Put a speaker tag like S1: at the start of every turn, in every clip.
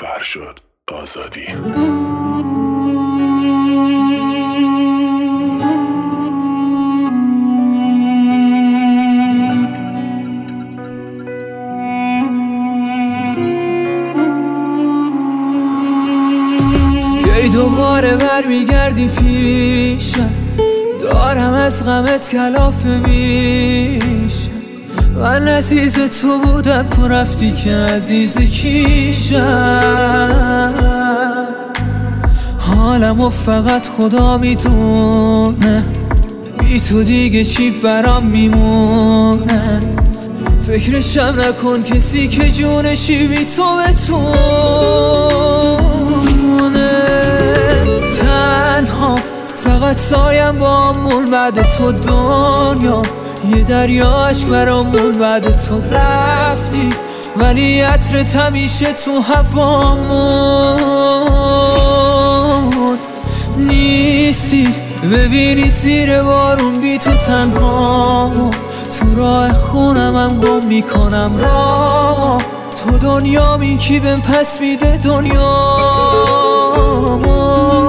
S1: فرشاد آزادی.
S2: کی دوباره برمیگردی پیشم، دارم از غمت کلافه میشم. من عزیز تو بودم، تو رفتی که عزیز کیشم. حالمو فقط خدا میدونه، بی تو دیگه چی برام میمونه. فکرشم نکن کسی که جونشی بی تو بتونه. تنها فقط سایم بامون، بعد تو دنیا یه دریا عشق برامون. بعد تو رفتی ولی عطرت همیشه تو هوامون نیستی. ببینی زیر بارون بی تو تنها، تو راه خونمم گم میکنم راه. تو دنیامی کی بهم پس میده دنیامو.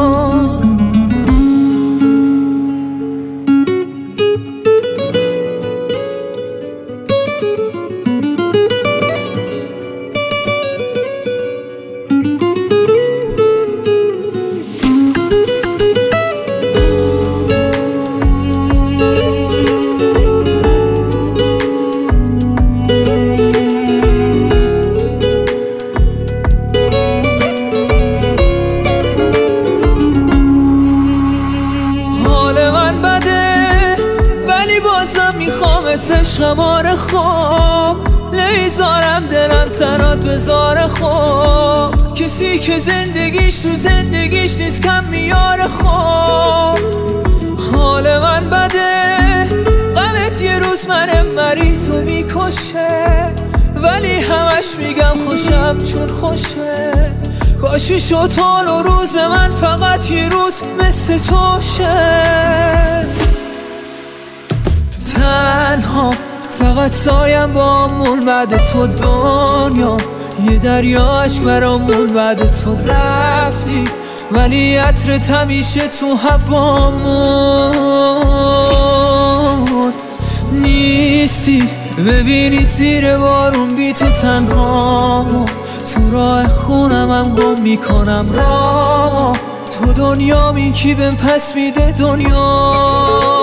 S2: عشقم آره خوب نمیذارم دلم تنات بذاره. خوب کسی که زندگیش تو زندگیش نیست کم میاره. خوب حال من بده، غمت یه روز من مریضو میکشه، ولی همش میگم خوشم چون خوشه. کاش میشد حال و روز من فقط یه روز مثل توشه. تنها فقط سایم بامون، بعد تو دنیا یه دریا عشق برامون. بعد تو رفتی ولی عطرت همیشه تو هوامون نیستی. ببینی زیر بارون بی تو تنها، تو راه خونمم گم میکنم راه. تو دنیامی کی بهم پس میده دنیا.